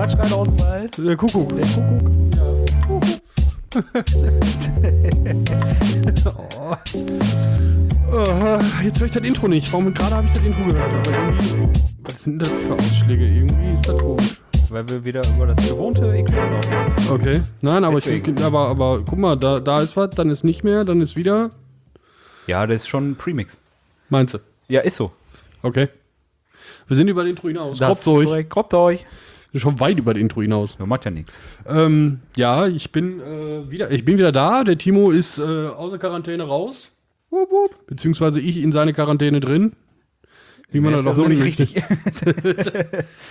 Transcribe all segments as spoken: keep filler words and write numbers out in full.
Was schreit aus dem Wald? Der Kuckuck. Der Kuckuck. Ja. oh. Oh, jetzt höre ich das Intro nicht. Warum gerade habe ich das Intro gehört? Aber irgendwie, was sind das für Ausschläge? Irgendwie ist das komisch. Weil wir wieder über das gewohnte Equipment laufen. Okay. Nein, aber, ich, aber, aber guck mal, da, da ist was, dann ist nicht mehr, dann ist wieder. Ja, das ist schon ein Premix. Meinst du? Ja, ist so. Okay. Wir sind über den Intro hinaus. Das Kroppt ist euch. korrekt. Kroppt euch. Wir sind schon weit über den Intro hinaus. Ja, macht ja nichts. Ähm, ja, ich bin äh, wieder, ich bin wieder da. Der Timo ist äh, aus der Quarantäne raus. Wupp, wupp. Beziehungsweise ich in seine Quarantäne drin. Wie man das ja auch so nennen nicht möchte. richtig.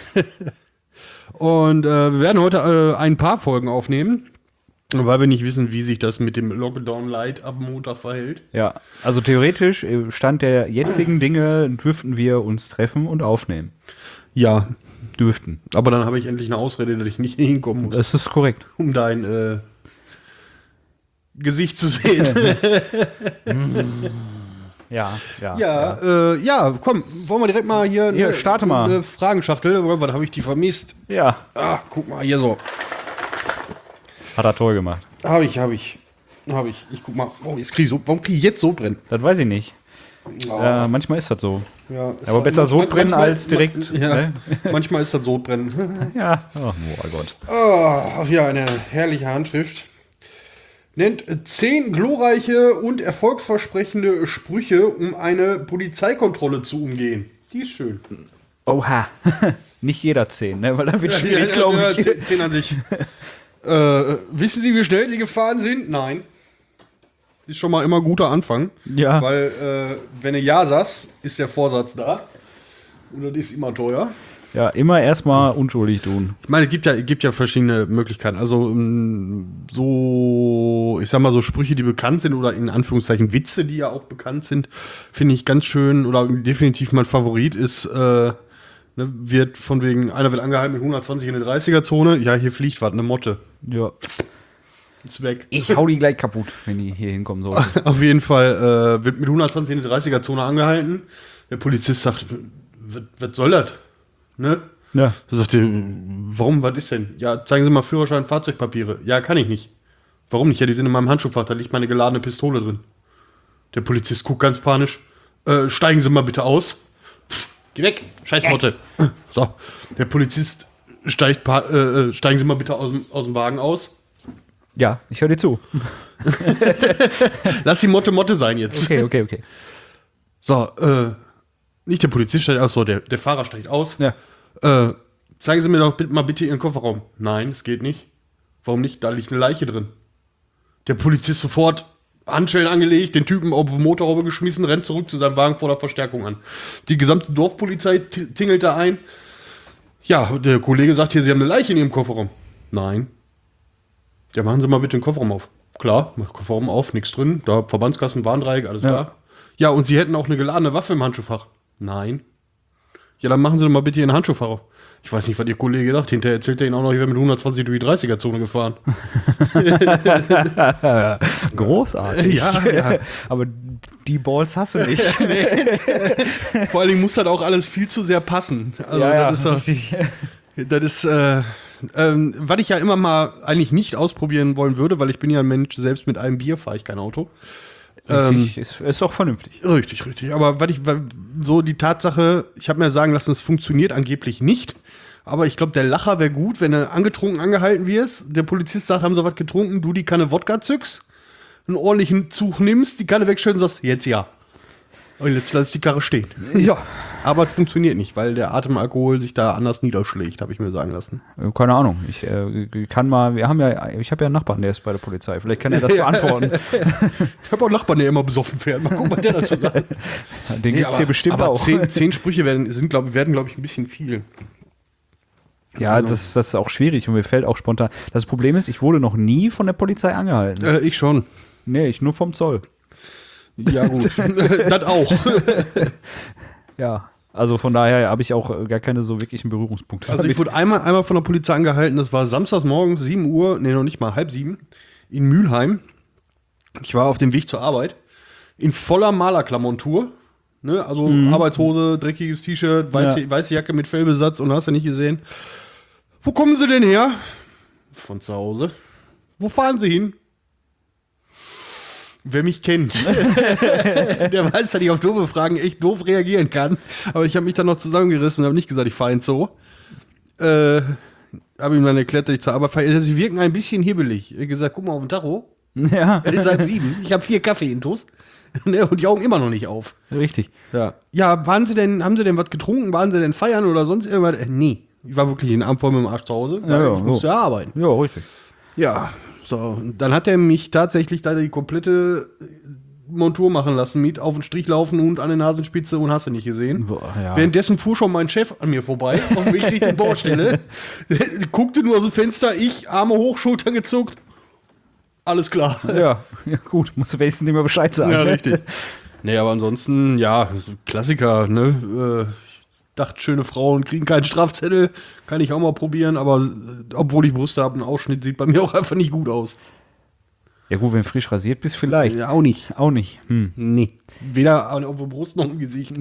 Und äh, wir werden heute äh, ein paar Folgen aufnehmen, weil wir nicht wissen, wie sich das mit dem Lockdown Light ab Montag verhält. Ja, also theoretisch, äh, Stand der jetzigen Dinge, dürften wir uns treffen und aufnehmen. Ja, Dürften. aber dann habe ich endlich eine Ausrede, dass ich nicht hinkommen muss, Das ist korrekt. um dein äh, Gesicht zu sehen. Ja, ja. Ja, äh, ja, komm, wollen wir direkt mal hier Hier, starte mal. eine Fragenschachtel, was habe ich die vermisst? Ja, Ah, guck mal, hier so. hat er toll gemacht. Habe ich, habe ich. Habe ich. Ich guck mal. Oh, jetzt krieg ich so, warum kriege ich jetzt so brennen? Das weiß ich nicht. Oh, Äh, manchmal ist das so. ja, ist Aber halt- besser manchmal- Sodbrennen manchmal- als direkt. Ja, Ne? manchmal ist das Sodbrennen. Ja. Oh, oh Gott. Oh, ja, eine herrliche Handschrift. Nennt zehn glorreiche und erfolgsversprechende Sprüche, um eine Polizeikontrolle zu umgehen. Die ist schön. Oha. Nicht jeder zehn, ne? Weil da wird schwierig, glaube ja, ich. zehn, zehn an sich. äh, wissen Sie, wie schnell Sie gefahren sind? Nein. Ist schon mal immer ein guter Anfang. Ja. Weil, äh, wenn du Ja sagst, ist der Vorsatz da. Und das ist immer teuer. Ja, immer erstmal unschuldig tun. Ich meine, es gibt ja, gibt ja verschiedene Möglichkeiten. Also, mh, so, ich sag mal, so Sprüche, die bekannt sind oder in Anführungszeichen Witze, die ja auch bekannt sind, finde ich ganz schön oder definitiv mein Favorit ist, äh, ne, wird von wegen, einer wird angehalten mit hundertzwanzig in der dreißiger-Zone. Ja, hier fliegt was, eine Motte. Ja. Ist weg. Ich hau die gleich kaputt, wenn die hier hinkommen sollen. Auf jeden Fall äh, wird mit hundertzwanzig in der dreißiger-Zone angehalten. Der Polizist sagt, was, was soll das? Ne? Ja. Da sagt er, warum, was ist denn? Ja, zeigen Sie mal Führerschein, Fahrzeugpapiere. Ja, kann ich nicht. Warum nicht? Ja, die sind in meinem Handschuhfach, da liegt meine geladene Pistole drin. Der Polizist guckt ganz panisch. Äh, steigen Sie mal bitte aus. Pff, geh weg, scheiß Motte. So, der Polizist steigt, pa- äh, steigen Sie mal bitte aus dem, aus dem Wagen aus. Ja, ich höre dir zu. Lass die Motte Motte sein jetzt. Okay, okay, okay. So, äh, nicht der Polizist steigt aus, so, der, der Fahrer steigt aus. Ja. Äh, zeigen Sie mir doch bitte, mal bitte Ihren Kofferraum. Nein, es geht nicht. Warum nicht? Da liegt eine Leiche drin. Der Polizist sofort Handschellen angelegt, den Typen auf die Motorhaube geschmissen, rennt zurück zu seinem Wagen vor der Verstärkung an. Die gesamte Dorfpolizei t- tingelt da ein. Ja, der Kollege sagt hier, Sie haben eine Leiche in Ihrem Kofferraum. Nein. Ja, machen Sie mal bitte den Kofferraum auf. Klar, mach Kofferraum auf, nichts drin. Da Verbandskasten, Warndreieck, alles Ja. da. Ja, und Sie hätten auch eine geladene Waffe im Handschuhfach. Nein. Ja, dann machen Sie doch mal bitte Ihren Handschuhfach auf. Ich weiß nicht, was Ihr Kollege sagt. Hinterher erzählt er Ihnen auch noch, ich wäre mit hundertzwanzig durch die dreißiger-Zone gefahren. Großartig. Ja, ja. Aber die Balls hast du nicht. Vor allen Dingen muss das auch alles viel zu sehr passen. Also, das ist, doch- richtig. das ist äh, ähm, was ich ja immer mal eigentlich nicht ausprobieren wollen würde, weil ich bin ja ein Mensch, selbst mit einem Bier fahre ich kein Auto. Richtig, ist, ist doch vernünftig. Richtig, richtig. Aber weil ich, weil so die Tatsache, ich habe mir sagen lassen, es funktioniert angeblich nicht. Aber ich glaube, der Lacher wäre gut, wenn du angetrunken angehalten wirst. Der Polizist sagt, haben sie was getrunken, du die Kanne Wodka zückst, einen ordentlichen Zug nimmst, die Kanne wegstellst und sagst, jetzt ja. Und jetzt lass ich die Karre stehen. Ja. Aber es funktioniert nicht, weil der Atemalkohol sich da anders niederschlägt, habe ich mir sagen lassen. Keine Ahnung. Ich äh, kann mal, wir haben ja, ich habe ja einen Nachbarn, der ist bei der Polizei. Vielleicht kann er das beantworten. Ich habe auch einen Nachbarn, der immer besoffen fährt. Mal gucken, was der dazu sagt. Den gibt's hier bestimmt aber auch. Zehn, zehn Sprüche werden, sind, glaub, werden glaube ich, ein bisschen viel. Ja, Also- das, das ist auch schwierig und mir fällt auch spontan. Das Problem ist, ich wurde noch nie von der Polizei angehalten. Äh, ich schon. Nee, ich nur vom Zoll. Ja, gut. Das auch. Ja, also von daher habe ich auch äh, gar keine so wirklichen Berührungspunkte. Also ich wurde einmal, einmal von der Polizei angehalten, das war samstags morgens, sieben Uhr, nee, noch nicht mal, halb sieben, in Mülheim. Ich war auf dem Weg zur Arbeit, in voller Malerklammontur, ne? Also Arbeitshose, dreckiges T-Shirt, weiße, Ja. weiße Jacke mit Fellbesatz und hast du nicht gesehen. Wo kommen Sie denn her? Von zu Hause. Wo fahren Sie hin? Wer mich kennt, der weiß, dass ich auf doofe Fragen echt doof reagieren kann. Aber ich habe mich dann noch zusammengerissen und habe nicht gesagt, ich fahre ins Zoo. Äh, habe ihm dann erklärt, dass ich zur Arbeit fahre. Sie wirken ein bisschen hibbelig. Ich habe gesagt, guck mal auf den Tacho. Ja. Es ist halb sieben. Ich habe vier Kaffee in Toast. Und die Augen immer noch nicht auf. Richtig. Ja. Ja, waren Sie denn, haben Sie denn was getrunken? Waren Sie denn feiern oder sonst irgendwas? Äh, nee. Ich war wirklich den Abend voll mit dem Arsch zu Hause. Weil Ja, ja, ich musste ja arbeiten. Ja, richtig. Ja, so. Und dann hat er mich tatsächlich da die komplette Montur machen lassen, mit auf den Strich laufen und an der Nasenspitze und hast du nicht gesehen. Boah, ja. Währenddessen fuhr schon mein Chef an mir vorbei, auf dem Weg Richtung Baustelle. Guckte nur aus dem Fenster, ich, Arme hoch, Schultern gezuckt. Alles klar. Ja, ja, gut. Musst du wenigstens nicht mehr Bescheid sagen. Ja, ne? richtig. Nee, aber ansonsten, ja, so Klassiker, ne? Äh, ich dachte, schöne Frauen kriegen keinen Strafzettel. Kann ich auch mal probieren, aber äh, obwohl ich Brüste habe, ein Ausschnitt sieht bei mir auch einfach nicht gut aus. Ja, gut, wenn du frisch rasiert bist, vielleicht. Ja, auch nicht. Auch nicht. Hm. Nee. Weder auf der Brust noch im Gesicht.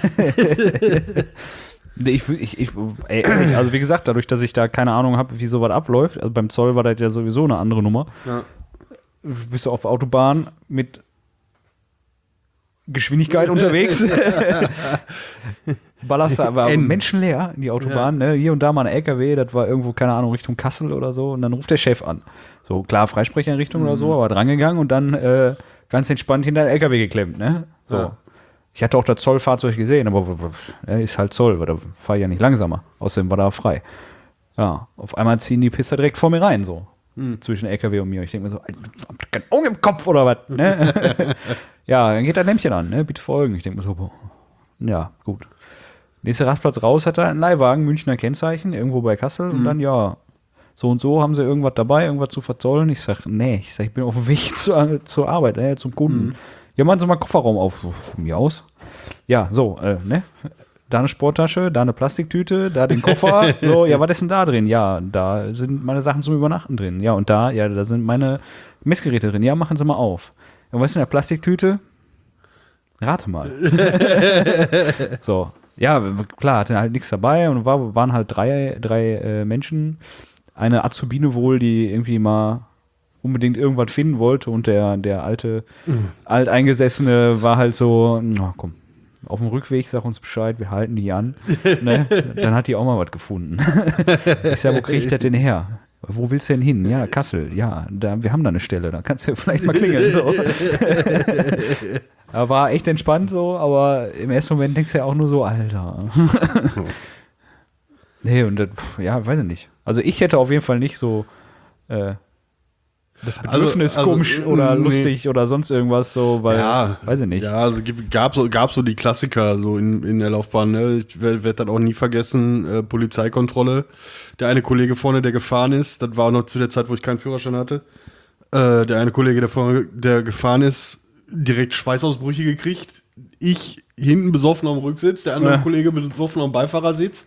Nee, ich, ich, ich, ey, ehrlich, also wie gesagt, dadurch, dass ich da keine Ahnung habe, wie sowas abläuft, also beim Zoll war das ja sowieso eine andere Nummer. Ja. Bist du auf der Autobahn mit Geschwindigkeit unterwegs. Ballerst da, aber N. menschenleer in die Autobahn, ne? Hier und da mal ein L K W, das war irgendwo, keine Ahnung, Richtung Kassel oder so, und dann ruft der Chef an. So, klar, Freisprecheinrichtung mhm. oder so, aber drangegangen und dann äh, ganz entspannt hinter den L K W geklemmt, ne? So. Ja. Ich hatte auch das Zollfahrzeug gesehen, aber er ist halt Zoll, weil da fahre ich ja nicht langsamer. Außerdem war da frei. Ja, auf einmal ziehen die Pisser direkt vor mir rein, so. Hm. Zwischen L K W und mir. Ich denke mir so, habt ihr kein Auge im Kopf oder was? Ne? Ja, dann geht das Lämpchen an, ne? Bitte folgen. Ich denke mir so, boah. Ja, gut. Nächster Rastplatz raus hat er einen Leihwagen, Münchner Kennzeichen, irgendwo bei Kassel. Mhm. Und dann, ja, so und so haben sie irgendwas dabei, irgendwas zu verzollen. Ich sag, nee, ich sag, ich bin auf dem Weg zur, zur Arbeit, äh, zum Kunden. Mhm. Ja, machen Sie mal Kofferraum auf. Von mir aus. Ja, so, äh, ne? Da eine Sporttasche, da eine Plastiktüte, da den Koffer. So, ja, was ist denn da drin? Ja, da sind meine Sachen zum Übernachten drin. Ja, und da, ja, da sind meine Messgeräte drin. Ja, machen Sie mal auf. Und was ist in der Plastiktüte? Rate mal. So, ja, klar, hatte halt nichts dabei und war, waren halt drei, drei äh, Menschen. Eine Azubine wohl, die irgendwie mal unbedingt irgendwas finden wollte und der, der alte, mhm. Alteingesessene war halt so, na komm, auf dem Rückweg, sag uns Bescheid, wir halten die an. Ne? Dann hat die auch mal was gefunden. Ich sag, wo krieg ich das denn her? Wo willst du denn hin? Ja, Kassel. Ja, da, wir haben da eine Stelle, da kannst du vielleicht mal klingeln. So. Da war echt entspannt so, aber im ersten Moment denkst du ja auch nur so, Alter. Nee, und das, ja, weiß ich nicht. Also ich hätte auf jeden Fall nicht so äh, das Bedürfnis also, also, komisch oder nee. lustig oder sonst irgendwas so, weil, ja, weiß ich nicht. Ja, also gab so, gab so die Klassiker so in, in der Laufbahn, ne? Ich werde werd das auch nie vergessen, äh, Polizeikontrolle. Der eine Kollege vorne, der gefahren ist, das war auch noch zu der Zeit, wo ich keinen Führerschein hatte, äh, der eine Kollege, der vorne, der gefahren ist, direkt Schweißausbrüche gekriegt. Ich hinten besoffen am Rücksitz, der andere ja. Kollege besoffen am Beifahrersitz.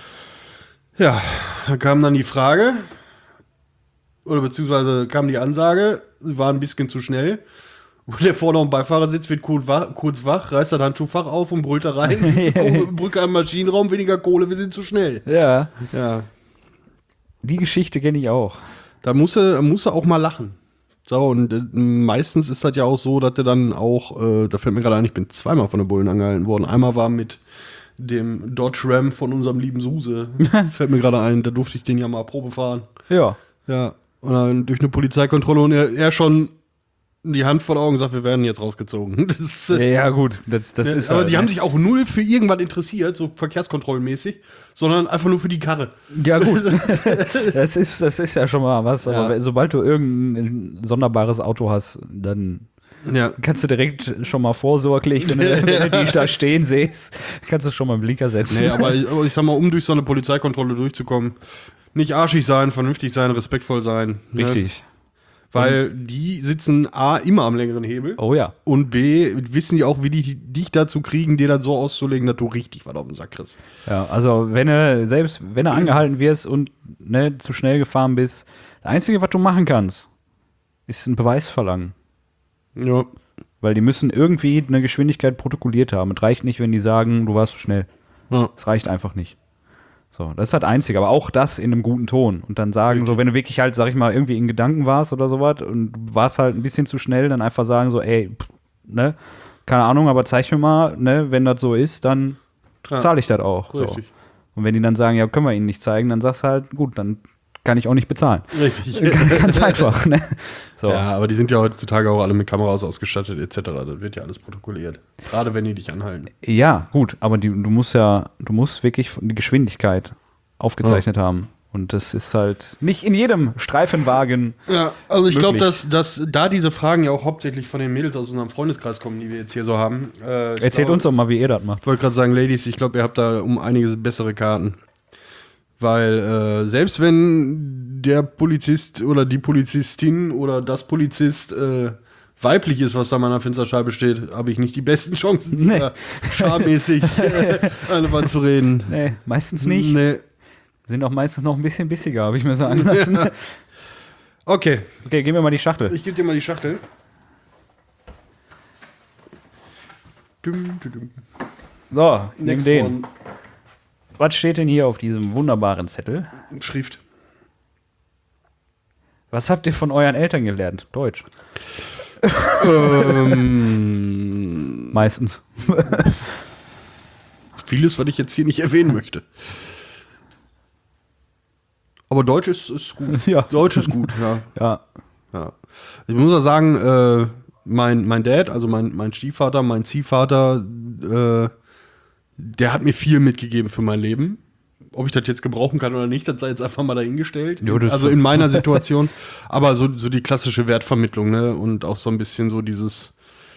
Ja, da kam dann die Frage, oder beziehungsweise kam die Ansage, sie waren ein bisschen zu schnell. Und der vorne am Beifahrersitz wird kurz wach, kurz wach, reißt das Handschuhfach auf und brüllt da rein. Brücke am Maschinenraum, weniger Kohle, wir sind zu schnell. Ja. Ja. Die Geschichte kenne ich auch. Da muss er, muss er auch mal lachen. So, und äh, meistens ist das ja auch so, dass der dann auch, äh, da fällt mir gerade ein, ich bin zweimal von den Bullen angehalten worden. Einmal war mit dem Dodge Ram von unserem lieben Suse. Fällt mir gerade ein, da durfte ich den ja mal Probe fahren. Ja. Ja. Und dann durch eine Polizeikontrolle und er, er schon die Hand vor den Augen sagt, wir werden jetzt rausgezogen. Das, äh, ja, gut, das, das ja, ist aber halt, die ne? haben sich auch null für irgendwas interessiert, so verkehrskontrollenmäßig, sondern einfach nur für die Karre. Ja, gut. das, ist, das ist ja schon mal was, ja. Aber sobald du irgendein sonderbares Auto hast, dann ja. kannst du direkt schon mal vorsorglich, wenn du, wenn du die da stehen siehst, kannst du schon mal einen Blinker setzen. Nee, aber, aber ich sag mal, um durch so eine Polizeikontrolle durchzukommen, nicht arschig sein, vernünftig sein, respektvoll sein. Richtig. Ne? Weil die sitzen A, immer am längeren Hebel. Oh ja. Und B, wissen die auch, wie die dich dazu kriegen, dir das so auszulegen, dass du richtig was auf den Sack kriegst. Ja, also wenn du, selbst wenn du angehalten wirst und ne, zu schnell gefahren bist, das Einzige, was du machen kannst, ist einen Beweis verlangen. Ja. Weil die müssen irgendwie eine Geschwindigkeit protokolliert haben. Es reicht nicht, wenn die sagen, du warst zu schnell. Ja. Es reicht einfach nicht. So, das ist halt einzig, aber auch das in einem guten Ton. Und dann sagen, Richtig. so, wenn du wirklich halt, sag ich mal, irgendwie in Gedanken warst oder sowas und du warst halt ein bisschen zu schnell, dann einfach sagen so, ey, pff, ne, keine Ahnung, aber zeig mir mal, ne, wenn das so ist, dann Ja. zahle ich das auch. So. Richtig. Und wenn die dann sagen, ja, können wir ihnen nicht zeigen, dann sagst du halt, gut, dann kann ich auch nicht bezahlen. Richtig. Ganz einfach, ne? So. Ja, aber die sind ja heutzutage auch alle mit Kameras ausgestattet et cetera. Das wird ja alles protokolliert. Gerade wenn die dich anhalten. Ja, gut, aber die, du musst ja, du musst wirklich die Geschwindigkeit aufgezeichnet haben. Und das ist halt nicht in jedem Streifenwagen. Ja, also ich glaube, möglich. dass, dass da diese Fragen ja auch hauptsächlich von den Mädels aus unserem Freundeskreis kommen, die wir jetzt hier so haben. Äh, ich Erzählt glaub- uns doch mal, wie ihr das macht. Ich wollte gerade sagen, Ladies, ich glaube, ihr habt da um einiges bessere Karten. Weil äh, selbst wenn der Polizist oder die Polizistin oder das Polizist äh, weiblich ist, was da an meiner Fensterscheibe steht, habe ich nicht die besten Chancen, Nee. da schammäßig äh, eine Wand zu reden. Nee, meistens nicht. Nee. Sind auch meistens noch ein bisschen bissiger, habe ich mir sagen lassen. Ja. Okay, Okay, geben wir mal die Schachtel. ich gebe dir mal die Schachtel. Dum, dum, dum. So, nimm Next den. one. Was steht denn hier auf diesem wunderbaren Zettel? Schrift. Was habt ihr von euren Eltern gelernt? Deutsch. ähm, Meistens. vieles, was ich jetzt hier nicht erwähnen möchte. Aber Deutsch ist, ist gut. Ja. Deutsch ist gut, ja. Ja. ja. Ich muss auch sagen, äh, mein, mein Dad, also mein, mein Stiefvater, mein Ziehvater, äh, der hat mir viel mitgegeben für mein Leben. Ob ich das jetzt gebrauchen kann oder nicht, das sei jetzt einfach mal dahingestellt. Ja, das- also in meiner Situation. Aber so, so die klassische Wertvermittlung, ne? Und auch so ein bisschen so dieses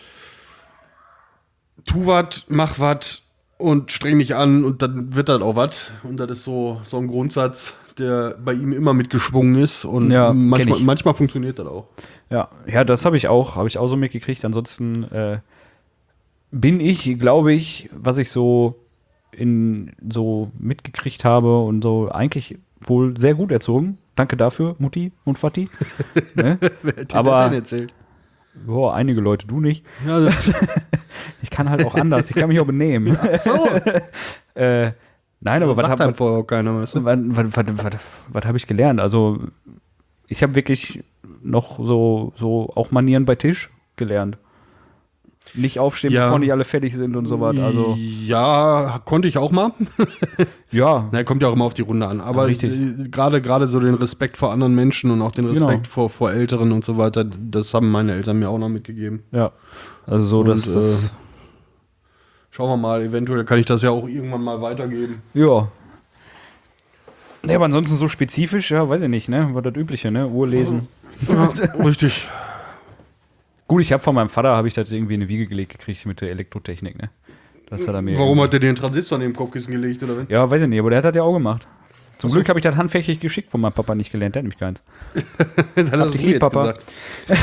tu wat, mach wat und streng dich an und dann wird das auch wat. Und das ist so, so ein Grundsatz, der bei ihm immer mitgeschwungen ist. Und Ja, kenn manchmal, ich. manchmal funktioniert das auch. Ja, ja, das habe ich auch, habe ich auch so mitgekriegt. Ansonsten äh, bin ich, glaube ich, was ich so in so mitgekriegt habe und so eigentlich wohl sehr gut erzogen. Danke dafür, Mutti und Vati. Ne? Wer hat dir Aber- das denn erzählt? Boah, einige Leute, du nicht. Ja, also, Ich kann halt auch anders, ich kann mich auch benehmen. ach so. äh, nein, aber was sagt habe halt vorher auch keiner, weißt du? was, was, was, was, was hab ich gelernt? Also, ich habe wirklich noch so, so auch Manieren bei Tisch gelernt. Nicht aufstehen, Ja. bevor nicht alle fertig sind und sowas. Also, Ja, konnte ich auch mal. ja, Na, kommt ja auch immer auf die Runde an. Aber Ja, richtig. äh, gerade gerade so den Respekt vor anderen Menschen und auch den Genau. Respekt vor, vor Älteren und so weiter, das haben meine Eltern mir auch noch mitgegeben. ja. Also so, Und, dass das, äh, Schauen wir mal, eventuell kann ich das ja auch irgendwann mal weitergeben. ja. Ne, aber ansonsten so spezifisch, ja, weiß ich nicht, ne? War das Übliche, ne? Uhr lesen. Ja, richtig. Gut, ich habe von meinem Vater, habe ich das irgendwie in eine Wiege gelegt gekriegt mit der Elektrotechnik, ne? Das hat er mir Warum hat der den Transistor neben dem Kopfkissen gelegt, oder? Ja, weiß ich nicht, aber der hat das ja auch gemacht. Zum Glück habe ich das handfähig geschickt von meinem Papa nicht gelernt, der hat nämlich keins. Das hast dich du lieb, jetzt Papa. gesagt.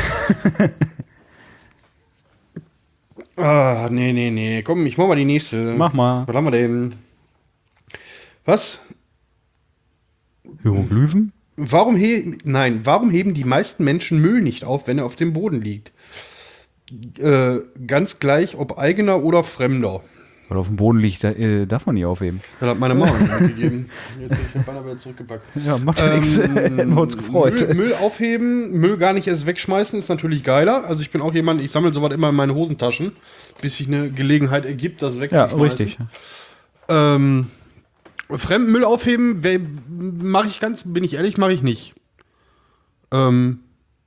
Ah, nee, nee, nee. Komm, ich mach mal die nächste. Mach mal. Was haben wir denn? Was? Hieroglyphen? Warum he Nein, warum heben die meisten Menschen Müll nicht auf, wenn er auf dem Boden liegt? Äh, ganz gleich, ob eigener oder fremder. Weil auf dem Boden liegt, da, äh, darf man nicht aufheben. Das hat meine Mama mir mitgegeben. Jetzt hab ich den Banner wieder zurückgepackt. Ja, macht ja nichts. Hätten wir uns gefreut. Müll, Müll aufheben, Müll gar nicht erst wegschmeißen, ist natürlich geiler. Also ich bin auch jemand, ich sammle sowas immer in meine Hosentaschen, bis sich eine Gelegenheit ergibt, das Ja, wegzuschmeißen. richtig. Ähm, Fremdenmüll aufheben, mache ich ganz, bin ich ehrlich, mache ich nicht. Ähm,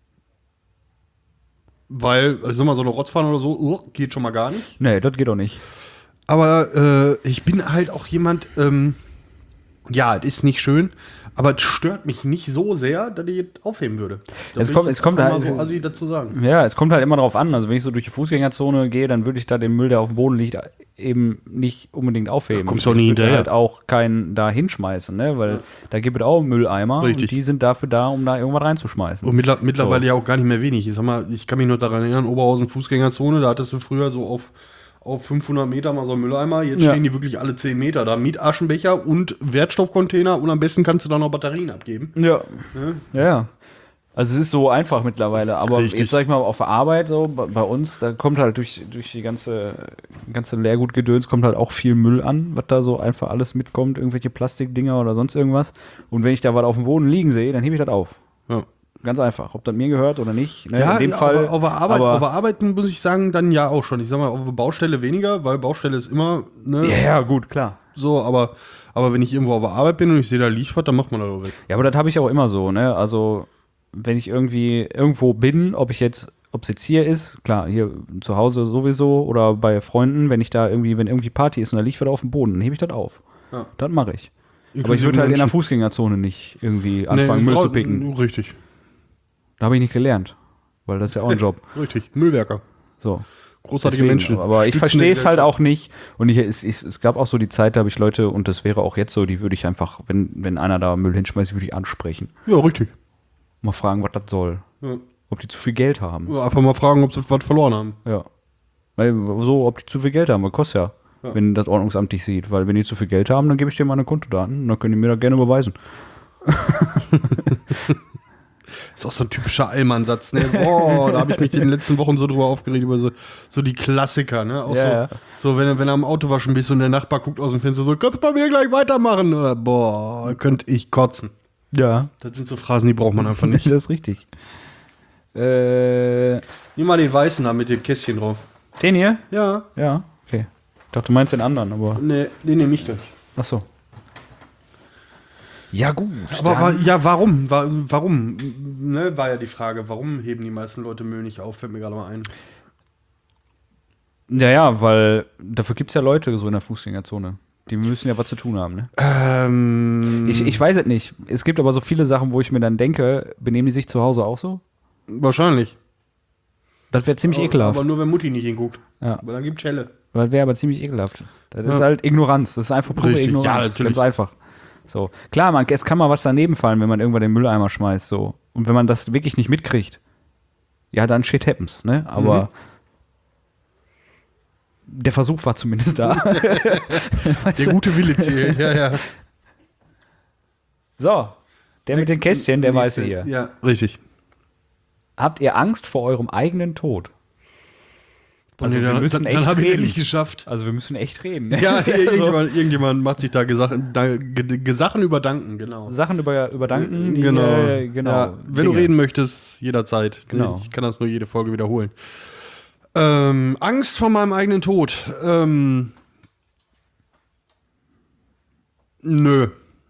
weil, also sag mal, so eine Rotzfahne oder so, uh, geht schon mal gar nicht. Nee, das geht auch nicht. Aber äh, ich bin halt auch jemand, ähm, ja, es ist nicht schön, aber es stört mich nicht so sehr, dass ich es aufheben würde. Da Es will kommt- ich es kommt einfach halt- mal so assi dazu sagen. Ja, es kommt halt immer drauf an. Also wenn ich so durch die Fußgängerzone gehe, dann würde ich da den Müll, der auf dem Boden liegt, eben nicht unbedingt aufheben. Da kommst du auch Ich nie würde hinterher. halt auch keinen da hinschmeißen, ne? Weil Ja. da gibt es auch Mülleimer Richtig. und die sind dafür da, um da irgendwas reinzuschmeißen. Und mittler mittlerweile So. ja auch gar nicht mehr wenig. Ich sag mal, ich kann mich nur daran erinnern, Oberhausen Fußgängerzone, da hattest du früher so auf, auf fünfhundert Meter mal so einen Mülleimer. Jetzt Ja. stehen die wirklich alle zehn Meter da mit Aschenbecher und Wertstoffcontainer und am besten kannst du da noch Batterien abgeben. Ja. Ne? Ja, ja. Also es ist so einfach mittlerweile, aber Richtig. jetzt sag ich mal auf der Arbeit so, bei, bei uns, da kommt halt durch, durch die ganze, ganze Leergutgedöns kommt halt auch viel Müll an, was da so einfach alles mitkommt, irgendwelche Plastikdinger oder sonst irgendwas. Und wenn ich da was auf dem Boden liegen sehe, dann hebe ich das auf. Ja. Ganz einfach, ob das mir gehört oder nicht. Ne? Ja, In dem ja, Fall. aber, aber, Arbeit, aber, aber Arbeiten muss ich sagen, dann ja auch schon. Ich sag mal, auf der Baustelle weniger, weil Baustelle ist immer, ne, ja, ja, gut, klar. so, aber, aber wenn ich irgendwo auf der Arbeit bin und ich sehe, da liegt was, dann macht man das auch weg. Ja, aber das habe ich auch immer so, ne? Also, wenn ich irgendwie irgendwo bin, ob ich jetzt, ob es jetzt hier ist, klar, hier zu Hause sowieso oder bei Freunden, wenn ich da irgendwie, wenn irgendwie Party ist und da liegt was auf dem Boden, dann hebe ich das auf. Ja. Das mache ich. Aber ich würde halt in der Fußgängerzone nicht irgendwie anfangen, Müll Frau- zu picken. Richtig, Da habe ich nicht gelernt. Weil das ist ja auch ein Job. richtig. Müllwerker. So. Großartige Deswegen, Menschen. aber ich Stützen verstehe der es halt Gesellschaft. auch nicht. Und ich, es, es, es gab auch so die Zeit, da habe ich Leute, und das wäre auch jetzt so, die würde ich einfach, wenn, wenn einer da Müll hinschmeißt, würde ich ansprechen. Ja, richtig. Mal fragen, was das soll. Ja. Ob die zu viel Geld haben. Ja, einfach mal fragen, ob sie was verloren haben. Ja. Weil so, ob die zu viel Geld haben, das kostet ja, Ja. wenn das Ordnungsamt dich sieht. Weil wenn die zu viel Geld haben, dann gebe ich dir meine Kontodaten und dann können die mir das gerne beweisen. Ist auch so ein typischer Allmann-Satz, ne? Boah, da habe ich mich in den letzten Wochen so drüber aufgeregt, über so, so die Klassiker, ne? Auch Ja, so, ja. so wenn, du- wenn du am Autowaschen bist und der Nachbar guckt aus dem Fenster so, kannst du bei mir gleich weitermachen? Oder, boah, könnte ich kotzen. Ja. Das sind so Phrasen, die braucht man einfach nicht. Das ist richtig. Äh, Nimm mal den weißen da mit dem Kästchen drauf. den hier? Ja. Ja, okay. Ich dachte, du meinst den anderen, aber. Ne, den nehme ich gleich. Achso. Ja, gut. Aber dann- wa- ja, warum? Wa- Warum? Ne, war ja die Frage, warum heben die meisten Leute Müll nicht auf? Fällt mir gerade mal ein. Ja, ja, weil dafür gibt es ja Leute so in der Fußgängerzone. Die müssen ja was zu tun haben, ne? Ähm, Ich, ich weiß es nicht. Es gibt aber so viele Sachen, wo ich mir dann denke, benehmen die sich zu Hause auch so? Wahrscheinlich. Das wäre ziemlich aber, ekelhaft. Aber nur, wenn Mutti nicht hinguckt. Ja. Weil dann gibt Schelle. Das wäre aber ziemlich ekelhaft. Das ist Ja. halt Ignoranz. Das ist einfach pure Richtig. Ignoranz. Ja, natürlich. Ganz einfach. So. Klar, man, es kann mal was daneben fallen, wenn man irgendwann den Mülleimer schmeißt. So. Und wenn man das wirklich nicht mitkriegt, ja, dann shit happens, ne? Aber der Versuch war zumindest da. Weißt Der du? gute Wille zählt, ja, ja. So, der mit den Kästchen, der Nächste. weiße hier. Ja, richtig. Habt ihr Angst vor eurem eigenen Tod? Also Nee, wir dann, müssen dann, echt dann habe ich reden. endlich geschafft. Also wir müssen echt reden. Ja, Also, irgendjemand, irgendjemand macht sich da Gesachen, da, Ge- Gesachen überdanken, genau. Sachen über, überdanken, die, genau. äh, genau. Ja, wenn du Dinge. reden möchtest, jederzeit. Genau. Ich kann das nur jede Folge wiederholen. Ähm, Angst vor meinem eigenen Tod. Ähm, nö.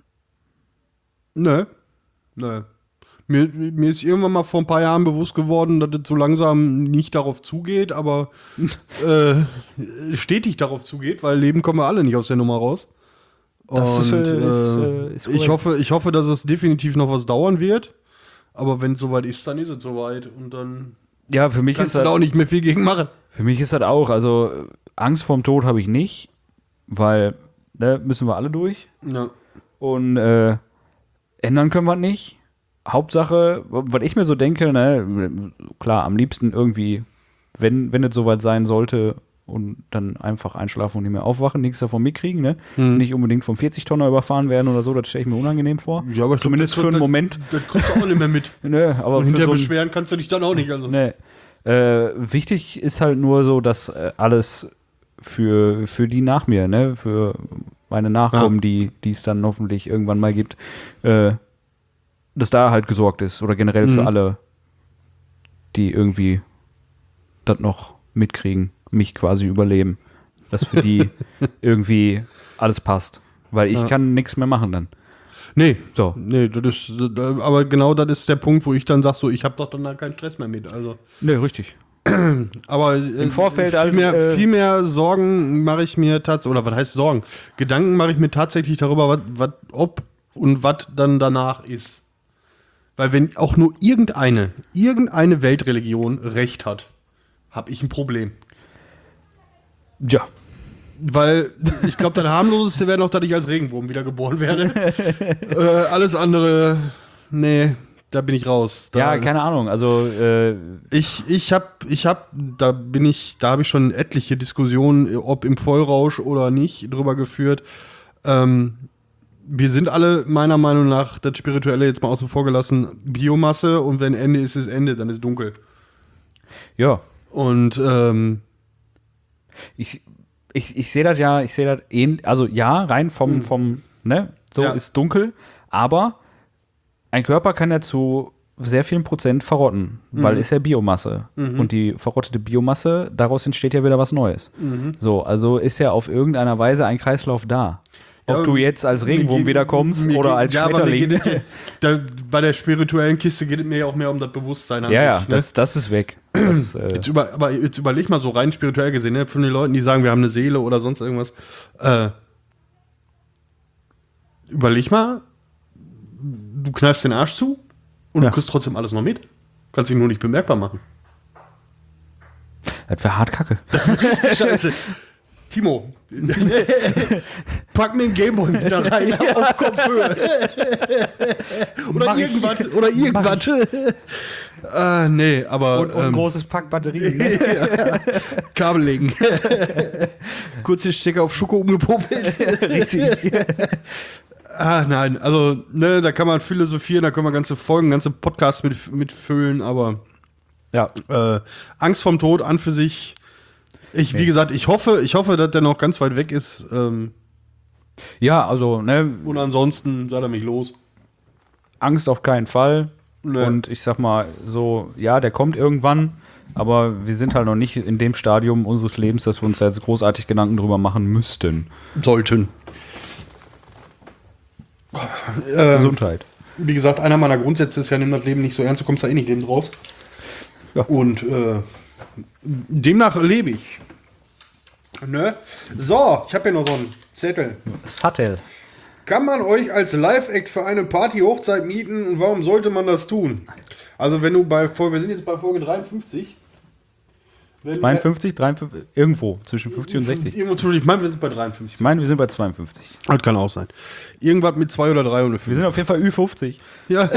Nö. Nö. Mir, mir ist irgendwann mal vor ein paar Jahren bewusst geworden, dass es so langsam nicht darauf zugeht, aber äh, stetig darauf zugeht, weil Leben kommen wir alle nicht aus der Nummer raus. Das ist, Und, äh, ist, äh, äh, ist ich, korrekt. hoffe, ich hoffe, dass es definitiv noch was dauern wird. Aber wenn es soweit ist, dann ist es soweit. Und dann Ja, für mich kannst ist du das, da auch nicht mehr viel gegen machen. für mich ist das auch, also äh, Angst vorm Tod habe ich nicht, weil ne, müssen wir alle durch Ja. und äh, ändern können wir nicht. Hauptsache, was ich mir so denke, ne, klar, am liebsten irgendwie, wenn, wenn es soweit sein sollte und dann einfach einschlafen und nicht mehr aufwachen, nichts davon mitkriegen, ne? Hm. Also nicht unbedingt vom vierzig-Tonner überfahren werden oder so, das stelle ich mir unangenehm vor. Ja, aber ich glaub, Zumindest das- für einen das- Moment. Das kriegst du auch nicht mehr mit. Ne, aber Und für hinterher so ein, beschweren kannst du dich dann auch nicht. Also. ne, äh, wichtig ist halt nur so, dass äh, alles für, für die nach mir, ne, für meine Nachkommen, Ja. die die es dann hoffentlich irgendwann mal gibt, äh, dass da halt gesorgt ist oder generell für Mhm. alle, die irgendwie das noch mitkriegen, mich quasi überleben, dass für die irgendwie alles passt, weil ich Ja. kann nichts mehr machen dann. Nee. So. Nee, das ist, das- aber genau das ist der Punkt, wo ich dann sage, so, ich habe doch dann da keinen Stress mehr mit. Also. Ne, richtig. Aber äh, Im Vorfeld viel, halt, mehr, äh, viel mehr Sorgen mache ich mir tatsächlich, oder was heißt Sorgen? Gedanken mache ich mir tatsächlich darüber, wat, wat, ob und was dann danach ist. Weil wenn auch nur irgendeine, irgendeine Weltreligion Recht hat, habe ich ein Problem. Ja. Weil ich glaube, das harmloseste wäre noch, dass ich als Regenwurm wiedergeboren werde. äh, alles andere, nee, da bin ich raus. Da, Ja, keine Ahnung, also äh, Ich, ich habe, ich hab, da bin ich, da habe ich schon etliche Diskussionen, ob im Vollrausch oder nicht, drüber geführt. Ähm, wir sind alle meiner Meinung nach, das Spirituelle jetzt mal außen vor gelassen, Biomasse und wenn Ende ist, ist Ende, dann ist dunkel. Ja. Und ähm, Ich, ich, ich sehe das ja, ich sehe das ähnlich, also ja, rein vom, Mhm. vom, ne, so Ja. ist dunkel, aber ein Körper kann ja zu sehr vielen Prozent verrotten, weil ist ja Biomasse. Mhm. Und die verrottete Biomasse, daraus entsteht ja wieder was Neues. Mhm. So, also ist ja auf irgendeiner Weise ein Kreislauf da. Ob Ja, du jetzt als mir Regenwurm geht- wiederkommst mir oder geht- als ja, aber mir Schmetterling. geht es ja- da, bei der spirituellen Kiste geht es mir ja auch mehr um das Bewusstsein an Ja, ja, sich, ne? das, das ist weg. Das, äh, Jetzt über, aber jetzt überleg mal so rein spirituell gesehen, ne? Von den Leuten, die sagen, wir haben eine Seele oder sonst irgendwas. Äh, überleg mal, du kneifst den Arsch zu und Ja. du kriegst trotzdem alles noch mit. Kannst dich nur nicht bemerkbar machen. das wäre hart kacke. Scheiße. Timo, pack mir einen Gameboy mit da rein auf Kopfhöhe. oder Mach ich. irgendwas. Oder irgendwas. äh, nee, aber Und, und ein ähm, großes Pack Batterien. Ne? Kabel legen. Kurz den Stecker auf Schoko umgepopelt. Richtig. Ah, nein, also, ne, da kann man philosophieren, da können wir ganze Folgen, ganze Podcasts mit, mitfüllen, aber Ja, äh, Angst vorm Tod an für sich. Ich, wie Nee. gesagt, ich hoffe, ich hoffe, dass der noch ganz weit weg ist. Ähm, ja, also, ne, und ansonsten sei er mich los. Angst auf keinen Fall. Nee. Und ich sag mal so, ja, der kommt irgendwann, aber wir sind halt noch nicht in dem Stadium unseres Lebens, dass wir uns da jetzt großartig Gedanken drüber machen müssten. Sollten. Ähm, Gesundheit. Wie gesagt, einer meiner Grundsätze ist ja, nimm das Leben nicht so ernst, du kommst da eh nicht lebend raus. Ja. Und äh, demnach lebe ich. Ne? So, ich habe hier noch so einen Zettel. Sattel. Kann man euch als Live-Act für eine Party-Hochzeit mieten und warum sollte man das tun? Also wenn du bei Folge, wir sind jetzt bei Folge dreiundfünfzig. Wenn, zweiundfünfzig, dreiundfünfzig, irgendwo zwischen fünfzig und sechzig. Irgendwo zwischen, ich meine, wir sind bei dreiundfünfzig. Ich meine, wir sind bei zweiundfünfzig. Das kann auch sein. Irgendwas mit zwei oder drei und eine Wir sind auf jeden Fall Ü fünfzig. Ja.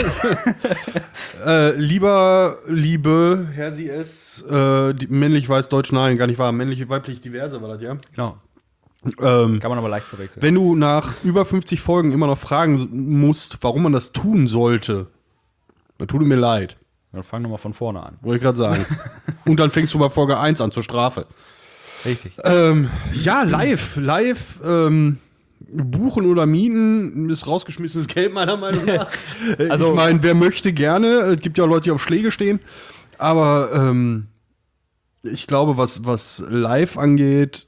äh, lieber, liebe, Herr Sie es, äh, die, männlich, weiß, deutsch, nein, gar nicht wahr. Männlich, weiblich, diverse war das, ja. Genau. Ähm, Kann man aber leicht verwechseln. wenn du nach über fünfzig Folgen immer noch fragen musst, warum man das tun sollte, dann tut mir leid. Dann fang nochmal von vorne an. Wollte ich gerade sagen. Und dann fängst du bei Folge eins an zur Strafe. Richtig. Ähm, ja, live, live, ähm, buchen oder mieten ist rausgeschmissenes Geld, meiner Meinung nach. Äh, Also- ich meine, wer möchte gerne. Es gibt ja Leute, die auf Schläge stehen. Aber ähm, ich glaube, was, was live angeht,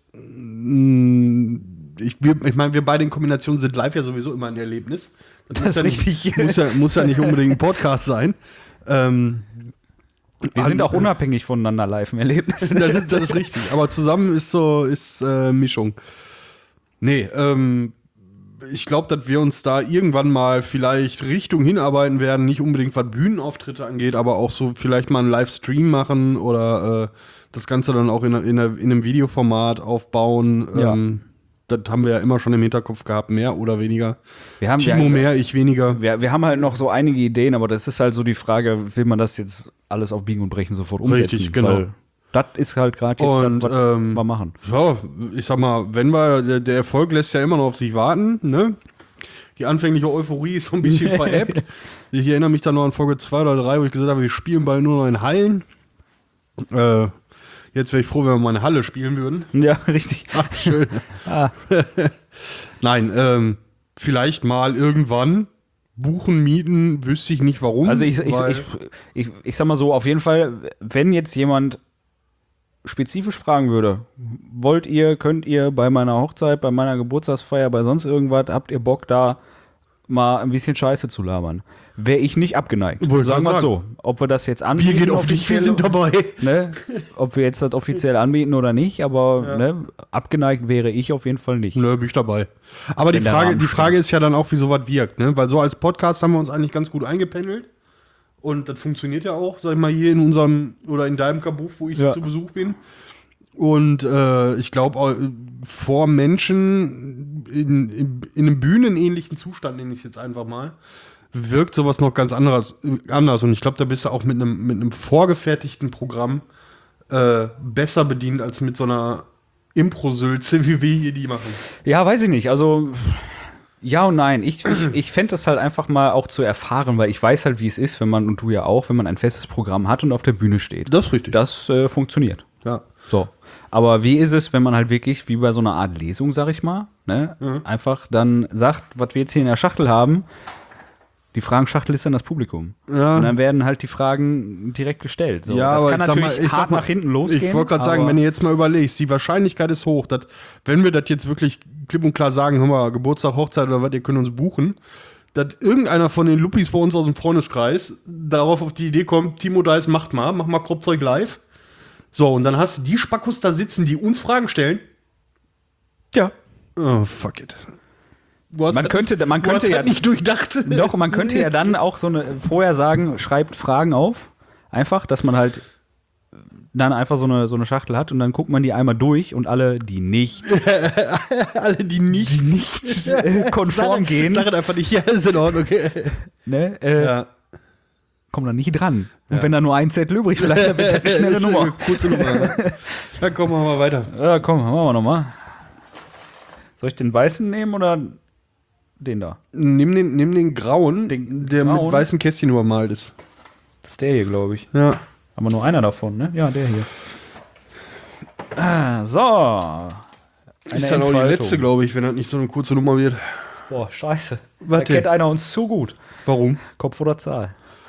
mh, ich, wir- ich meine, wir beide in Kombination sind live ja sowieso immer ein Erlebnis. Das muss ist ja nicht- richtig. Muss ja, muss ja nicht unbedingt ein Podcast sein. Ähm, Wir sind auch unabhängig voneinander live im Erlebnis. das, ist, das ist richtig. Aber zusammen ist so, ist äh, Mischung. Nee, ähm, ich glaube, dass wir uns da irgendwann mal vielleicht Richtung hinarbeiten werden. Nicht unbedingt, was Bühnenauftritte angeht, aber auch so vielleicht mal einen Livestream machen oder äh, das Ganze dann auch in, in, in einem Videoformat aufbauen. Ja. Ähm, das haben wir ja immer schon im Hinterkopf gehabt, mehr oder weniger. Wir haben Timo ja, mehr, ich weniger. Wir, wir haben halt noch so einige Ideen, aber das ist halt so die Frage, will man das jetzt alles auf Biegen und Brechen sofort umsetzen? Richtig, genau. Weil das ist halt gerade jetzt Und, das, was ähm, wir machen. Ja, ich sag mal, wenn wir, der, der Erfolg lässt ja immer noch auf sich warten, ne? Die anfängliche Euphorie ist so ein bisschen verebbt. Ich erinnere mich da noch an Folge zwei oder drei, wo ich gesagt habe, wir spielen bald nur noch in Hallen. Äh, jetzt wäre ich froh, wenn wir mal in Halle spielen würden. Ja, richtig. Ach, schön. Ah, Nein, ähm, vielleicht mal irgendwann buchen, mieten, wüsste ich nicht warum. also ich, ich, weil- ich, ich, ich sag mal so, auf jeden Fall, wenn jetzt jemand spezifisch fragen würde, wollt ihr, könnt ihr bei meiner Hochzeit, bei meiner Geburtstagsfeier, bei sonst irgendwas, habt ihr Bock da mal ein bisschen Scheiße zu labern? Wäre ich nicht abgeneigt. Wollte ich Sagen wir gerade so. Ob wir das jetzt anbieten, Bier geht auf dich, wir offiziell, sind dabei. ne? Ob wir jetzt das offiziell anbieten oder nicht, aber Ja. ne, abgeneigt wäre ich auf jeden Fall nicht. Nö, bin ich dabei. Aber die Wenn der Frage, Rahmen die Frage ist ja dann auch, wie sowas wirkt, ne? Weil so als Podcast haben wir uns eigentlich ganz gut eingependelt. Und das funktioniert ja auch, sag ich mal, hier in unserem oder in deinem Kabuff, wo ich Ja. zu Besuch bin. Und äh, ich glaube, vor Menschen in, in, in einem bühnenähnlichen Zustand, nenne ich es jetzt einfach mal, wirkt sowas noch ganz anderes, anders. Und ich glaube, da bist du auch mit einem, mit einem vorgefertigten Programm äh, besser bedient als mit so einer Impro-Sülze, wie wir hier die machen. Ja, weiß ich nicht. Also, Ja und nein. Ich, ich, ich fände das halt einfach mal auch zu erfahren, weil ich weiß halt, wie es ist, wenn man, und du ja auch, wenn man ein festes Programm hat und auf der Bühne steht. Das ist richtig. Das äh, funktioniert. Ja. So. Aber wie ist es, wenn man halt wirklich, wie bei so einer Art Lesung, sag ich mal, ne, Mhm. einfach dann sagt, was wir jetzt hier in der Schachtel haben, die Fragenschachtel ist dann das Publikum. Ja. Und dann werden halt die Fragen direkt gestellt. So. Ja, das aber kann ich sag natürlich mal- ich hart sag mal- nach hinten losgehen. Ich wollte gerade sagen, aber- wenn du jetzt mal überlegst, die Wahrscheinlichkeit ist hoch, dass, wenn wir das jetzt wirklich klipp und klar sagen, hör mal, Geburtstag, Hochzeit oder was, ihr könnt uns buchen, dass irgendeiner von den Luppis bei uns aus dem Freundeskreis darauf auf die Idee kommt, Timo Dice, macht mal, mach mal Kropfzeug live. So, und dann hast du die Spackos da sitzen, die uns Fragen stellen. Ja. Oh, fuck it. Du hast Man das- könnte, man du hast könnte das ja nicht durchdacht. Doch, man könnte ja dann auch so eine vorher sagen, schreibt Fragen auf. Einfach, dass man halt dann einfach so eine, so eine Schachtel hat und dann guckt man die einmal durch und alle, die nicht, Alle, die nicht, die nicht äh, konform Sag- gehen, Sag es einfach nicht, ja, ist in Ordnung. Okay. ne, äh, Ja. kommen dann nicht dran. Und Ja. wenn da nur ein Zettel übrig bleibt, dann wird das eine schnelle Das ist eine Nummer. Kurze Nummer. Ja, komm, machen wir weiter. Ja, komm, machen wir nochmal. Soll ich den weißen nehmen oder den da? Nimm den, nimm den grauen, Den der grauen? mit weißen Kästchen übermalt ist. Das ist der hier, glaube ich. Ja. Aber nur einer davon, ne? Ja, der hier. Ah, so. Eine Ist dann auch die Entfaltung. letzte, glaube ich, wenn das nicht so eine kurze Nummer wird. Boah, scheiße. Warte. Da kennt einer uns zu gut. Warum? Kopf oder Zahl?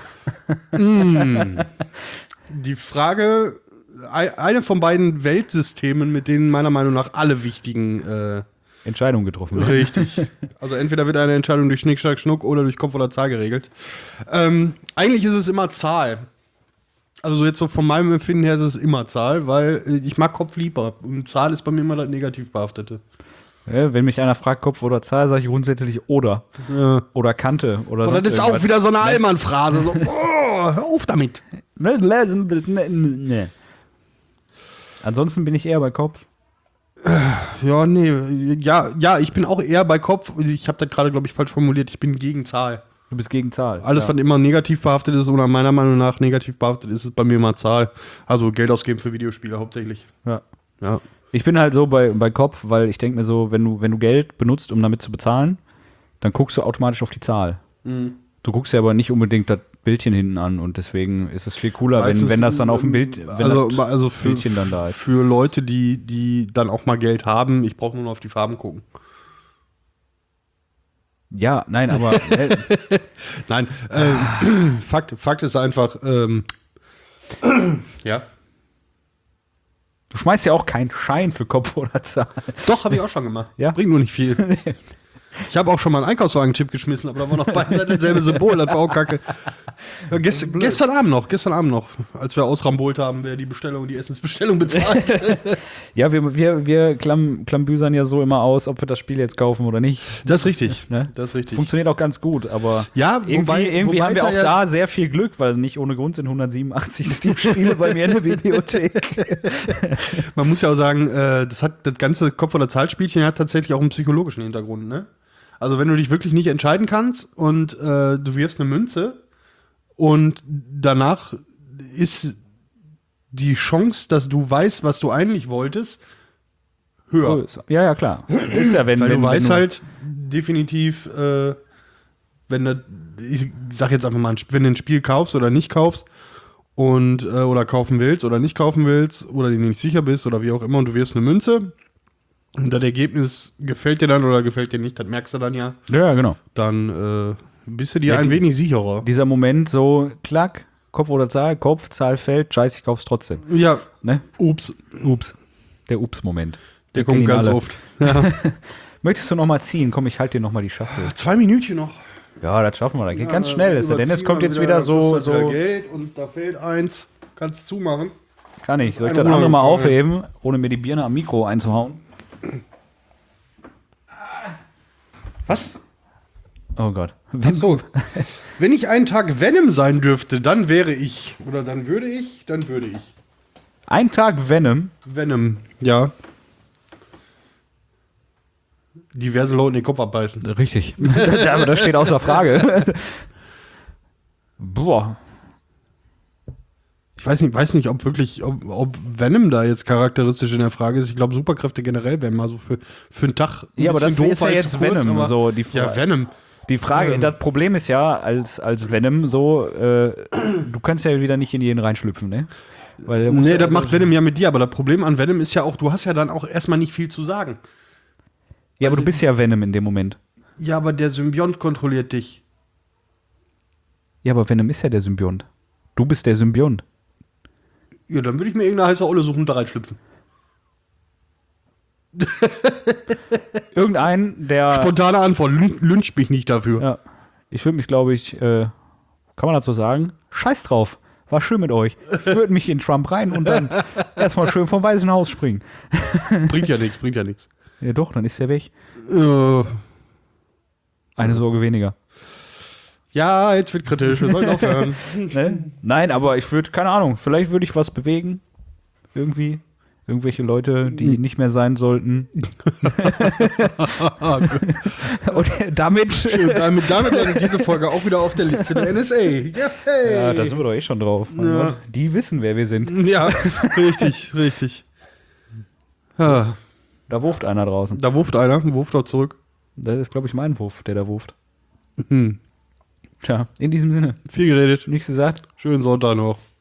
Die Frage, ei- eine von beiden Weltsystemen, mit denen meiner Meinung nach alle wichtigen, äh, Entscheidung getroffen. wird. richtig. Also entweder wird eine Entscheidung durch Schnick, Schnack, Schnuck oder durch Kopf oder Zahl geregelt. Ähm, eigentlich ist es immer Zahl. Also so jetzt so von meinem Empfinden her ist es immer Zahl, weil äh, ich mag Kopf lieber. Und Zahl ist bei mir immer das negativ behaftete. Ja, wenn mich einer fragt, Kopf oder Zahl, sage ich grundsätzlich oder. Ja. Oder Kante. Oder Und das sonst ist auch irgendwas. wieder so eine Allmann-Phrase. So, oh, hör auf damit. Nee. Ansonsten bin ich eher bei Kopf. Ja, nee, ja, ja, ich bin auch eher bei Kopf. Ich habe das gerade, glaube ich, falsch formuliert. Ich bin gegen Zahl. Du bist gegen Zahl. Alles, ja. was immer negativ behaftet ist oder meiner Meinung nach negativ behaftet ist, ist bei mir immer Zahl. Also Geld ausgeben für Videospiele hauptsächlich. Ja. Ja. Ich bin halt so bei, bei Kopf, weil ich denke mir so, wenn du, wenn du Geld benutzt, um damit zu bezahlen, dann guckst du automatisch auf die Zahl. Du guckst ja aber nicht unbedingt das Bildchen hinten an und deswegen ist es viel cooler, wenn, Meistens, wenn das dann auf dem Bild, wenn also, das also für, Bildchen dann da ist. für Leute, die, die dann auch mal Geld haben, ich brauche nur noch auf die Farben gucken. Ja, nein, aber äh, Nein, ähm, Fakt, Fakt ist einfach, ähm, ja. du schmeißt ja auch keinen Schein für Kopf oder Zahl. Doch, habe ich auch schon gemacht. Ja? Bringt nur nicht viel. Ich habe auch schon mal einen Einkaufswagen-Chip geschmissen, aber da war noch beide Seiten dasselbe Symbol, das war auch kacke. Ja, gest, gestern Abend noch, gestern Abend noch, als wir ausrambolt haben, wer die Bestellung, die Essensbestellung bezahlt. Ja, wir, wir, wir klamm, klambüsern ja so immer aus, ob wir das Spiel jetzt kaufen oder nicht. Das ist richtig. Ne? Das ist richtig. Funktioniert auch ganz gut, aber Ja, irgendwie, wobei- irgendwie wobei haben wir da auch ja- da sehr viel Glück, weil nicht ohne Grund sind hundertsiebenundachtzig Steam-Spiele bei mir in der Bibliothek. Man muss ja auch sagen, äh, das hat das ganze Kopf- oder Zahlspielchen hat tatsächlich auch einen psychologischen Hintergrund, ne? Also wenn du dich wirklich nicht entscheiden kannst und äh, du wirfst eine Münze und danach ist die Chance, dass du weißt, was du eigentlich wolltest, höher. Größer. Ja, ja, klar. Das ist ja, wenn, Weil wenn, du weißt wenn halt definitiv, äh, wenn du, ich sag jetzt einfach mal, ein Sp- wenn du ein Spiel kaufst oder nicht kaufst und äh, oder kaufen willst oder nicht kaufen willst oder dir nicht sicher bist oder wie auch immer und du wirfst eine Münze und das Ergebnis gefällt dir dann oder gefällt dir nicht, das merkst du dann ja, Ja, genau. dann äh, bist du dir Ja, ein die- wenig sicherer. Dieser Moment so, klack, Kopf oder Zahl, Kopf, Zahl fällt, scheiße, ich kauf's trotzdem. Ja, Ne? ups, Ups. Der Ups-Moment. der Wir kommt kennen ihn ganz alle. oft. Ja. Möchtest du noch mal ziehen? Komm, ich halte dir noch mal die Schachtel. Zwei Minütchen noch. Ja, das schaffen wir. Das geht ganz Ja, schnell. Ist ja, denn es überziehen kommt wir jetzt wieder da so, kostet wieder so. Geld und da fehlt eins. Kannst zumachen. Kann ich. Soll ich Eine das andere mal runtergefallen. aufheben, ohne mir die Birne am Mikro einzuhauen? Was? Oh Gott. Ach so. Wenn ich einen Tag Venom sein dürfte, dann wäre ich. Oder dann würde ich, dann würde ich. Ein Tag Venom. Venom, ja. Diverse Leute in den Kopf abbeißen. Richtig. Aber das steht außer Frage. Boah. Ich weiß nicht, weiß nicht, ob wirklich, ob, ob Venom da jetzt charakteristisch in der Frage ist. Ich glaube, Superkräfte generell wären mal so für, für einen Tag. Ein Ja, aber das bisschen ist ja weil jetzt zu kurz, Venom. aber- So, die Fra- Ja, Venom. Die Frage, Ähm. das Problem ist ja, als, als Venom so, äh, du kannst ja wieder nicht in jeden reinschlüpfen, ne? Weil der muss Nee, ja, das macht Venom ja mit dir, aber das Problem an Venom ist ja auch, du hast ja dann auch erstmal nicht viel zu sagen. Ja, aber du bist ja Venom in dem Moment. Ja, aber der Symbiont kontrolliert dich. Ja, aber Venom ist ja der Symbiont. Du bist der Symbiont. Ja, dann würde ich mir irgendeine heiße Olle suchen und da reinschlüpfen. Irgendein, der. Spontane Antwort, lün- lyncht mich nicht dafür. Ja, ich würde mich, glaube ich, äh, kann man dazu sagen, scheiß drauf. War schön mit euch. Ich würde mich in Trump rein und dann erstmal schön vom Weißen Haus springen. Bringt ja nichts, bringt ja nichts. Ja, doch, dann ist der weg. Äh, Eine Sorge weniger. ja, jetzt wird kritisch, wir sollen aufhören. Ne? Nein, aber ich würde, keine Ahnung, vielleicht würde ich was bewegen. Irgendwie. Irgendwelche Leute, die nicht mehr sein sollten. Und damit. Schön, damit, damit landet diese Folge auch wieder auf der Liste der N S A. Ja, hey. Ja, da sind wir doch eh schon drauf. Mein Ja. Gott. Die wissen, wer wir sind. Ja, richtig, richtig. Ja, Da wurft einer draußen. da wurft einer, wurft auch zurück. Das ist, glaube ich, mein Wurf, der da wurft. Hm. Tja, in diesem Sinne. Viel geredet. Nichts gesagt. Schönen Sonntag noch.